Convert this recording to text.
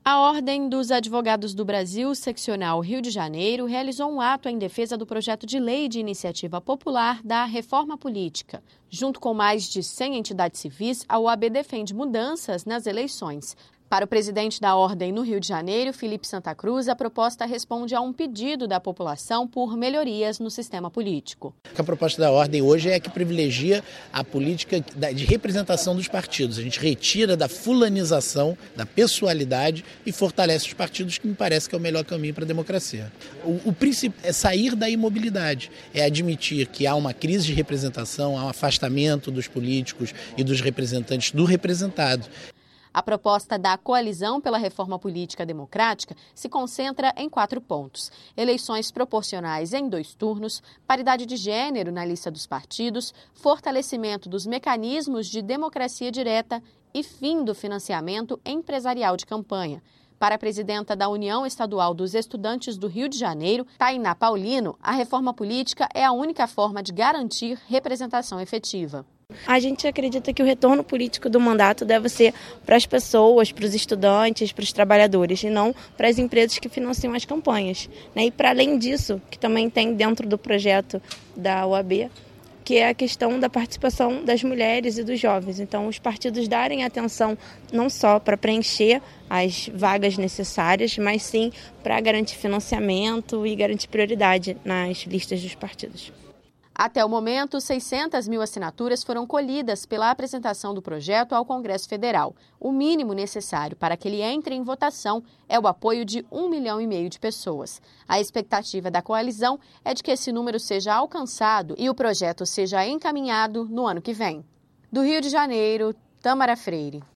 A Ordem dos Advogados do Brasil, seccional Rio de Janeiro, realizou um ato em defesa do projeto de lei de iniciativa popular da reforma política. Junto com mais de 100 entidades civis, a OAB defende mudanças nas eleições. Para o presidente da Ordem no Rio de Janeiro, Felipe Santa Cruz, a proposta responde a um pedido da população por melhorias no sistema político. A proposta da Ordem hoje é que privilegia a política de representação dos partidos. A gente retira da fulanização, da pessoalidade e fortalece os partidos, que me parece que é o melhor caminho para a democracia. O princípio é sair da imobilidade, é admitir que há uma crise de representação, há um afastamento dos políticos e dos representantes do representado. A proposta da Coalizão pela Reforma Política Democrática se concentra em 4 pontos: eleições proporcionais em 2 turnos, paridade de gênero na lista dos partidos, fortalecimento dos mecanismos de democracia direta e fim do financiamento empresarial de campanha. Para a presidenta da União Estadual dos Estudantes do Rio de Janeiro, Tainá Paulino, a reforma política é a única forma de garantir representação efetiva. A gente acredita que o retorno político do mandato deve ser para as pessoas, para os estudantes, para os trabalhadores, e não para as empresas que financiam as campanhas. E para além disso, que também tem dentro do projeto da OAB, que é a questão da participação das mulheres e dos jovens. Então, os partidos darem atenção não só para preencher as vagas necessárias, mas sim para garantir financiamento e garantir prioridade nas listas dos partidos. Até o momento, 600 mil assinaturas foram colhidas pela apresentação do projeto ao Congresso Federal. O mínimo necessário para que ele entre em votação é o apoio de 1,5 milhão de pessoas. A expectativa da coalizão é de que esse número seja alcançado e o projeto seja encaminhado no ano que vem. Do Rio de Janeiro, Tamara Freire.